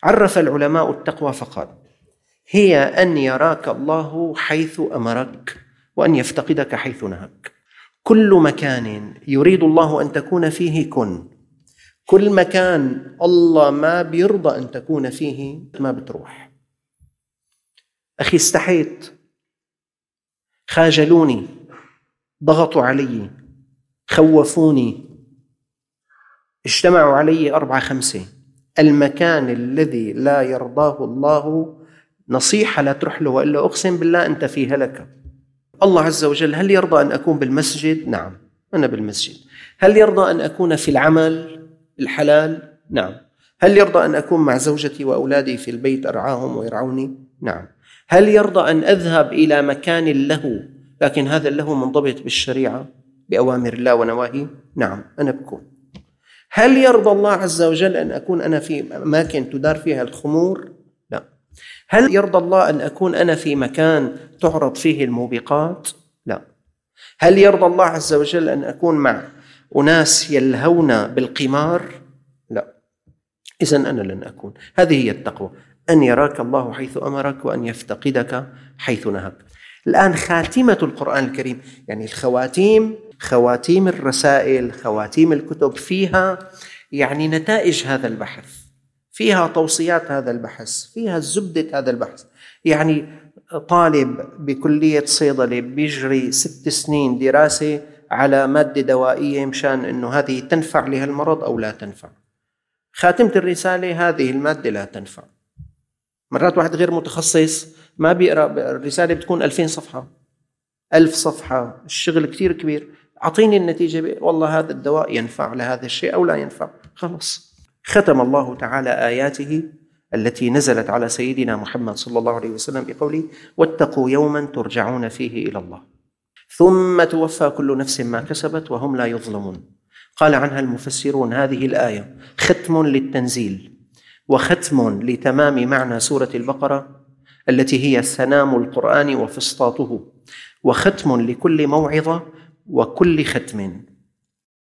عرف العلماء التقوى فقال: هي أن يراك الله حيث أمرك وأن يفتقدك حيث نهاك. كل مكان يريد الله أن تكون فيه كن، كل مكان الله ما بيرضى أن تكون فيه ما بتروح. أخي استحيت، خاجلوني، ضغطوا علي، خوفوني، اجتمعوا علي 4-5. المكان الذي لا يرضاه الله نصيحة لا تروح له، وإلا أقسم بالله أنت في هلكة. الله عز وجل هل يرضى أن أكون بالمسجد؟ نعم، أنا بالمسجد. هل يرضى أن أكون في العمل الحلال؟ نعم. هل يرضى أن أكون مع زوجتي وأولادي في البيت أرعاهم ويرعوني؟ نعم. هل يرضى أن أذهب إلى مكان له لكن هذا له منضبط بالشريعة بأوامر الله ونواهي؟ نعم، أنا بكون. هل يرضى الله عز وجل أن أكون أنا في أماكن تدار فيها الخمور؟ لا. هل يرضى الله أن أكون أنا في مكان تعرض فيه الموبقات؟ لا. هل يرضى الله عز وجل أن أكون مع أناس يلهون بالقمار؟ لا. إذن أنا لن أكون. هذه هي التقوى، أن يراك الله حيث أمرك وأن يفتقدك حيث نهاك. الآن خاتمة القرآن الكريم، يعني خواتيم الرسائل، خواتيم الكتب، فيها يعني نتائج هذا البحث، فيها توصيات هذا البحث، فيها زبدة هذا البحث. يعني طالب بكلية صيدلة بيجري 6 سنين دراسة على مادة دوائية مشان أنه هذه تنفع لهالمرض أو لا تنفع. خاتمة الرسالة هذه المادة لا تنفع. مرات واحد غير متخصص ما بيقرأ الرسالة، بتكون 2000 صفحة 1000 صفحة، الشغل كتير كبير. أعطيني النتيجة، والله هذا الدواء ينفع لهذا الشيء أو لا ينفع، خلص. ختم الله تعالى آياته التي نزلت على سيدنا محمد صلى الله عليه وسلم بقوله: واتقوا يوما ترجعون فيه إلى الله ثم توفى كل نفس ما كسبت وهم لا يظلمون. قال عنها المفسرون: هذه الآية ختم للتنزيل وختم لتمام معنى سورة البقرة التي هي سنام القرآن وفسطاطه، وختم لكل موعظة وكل ختم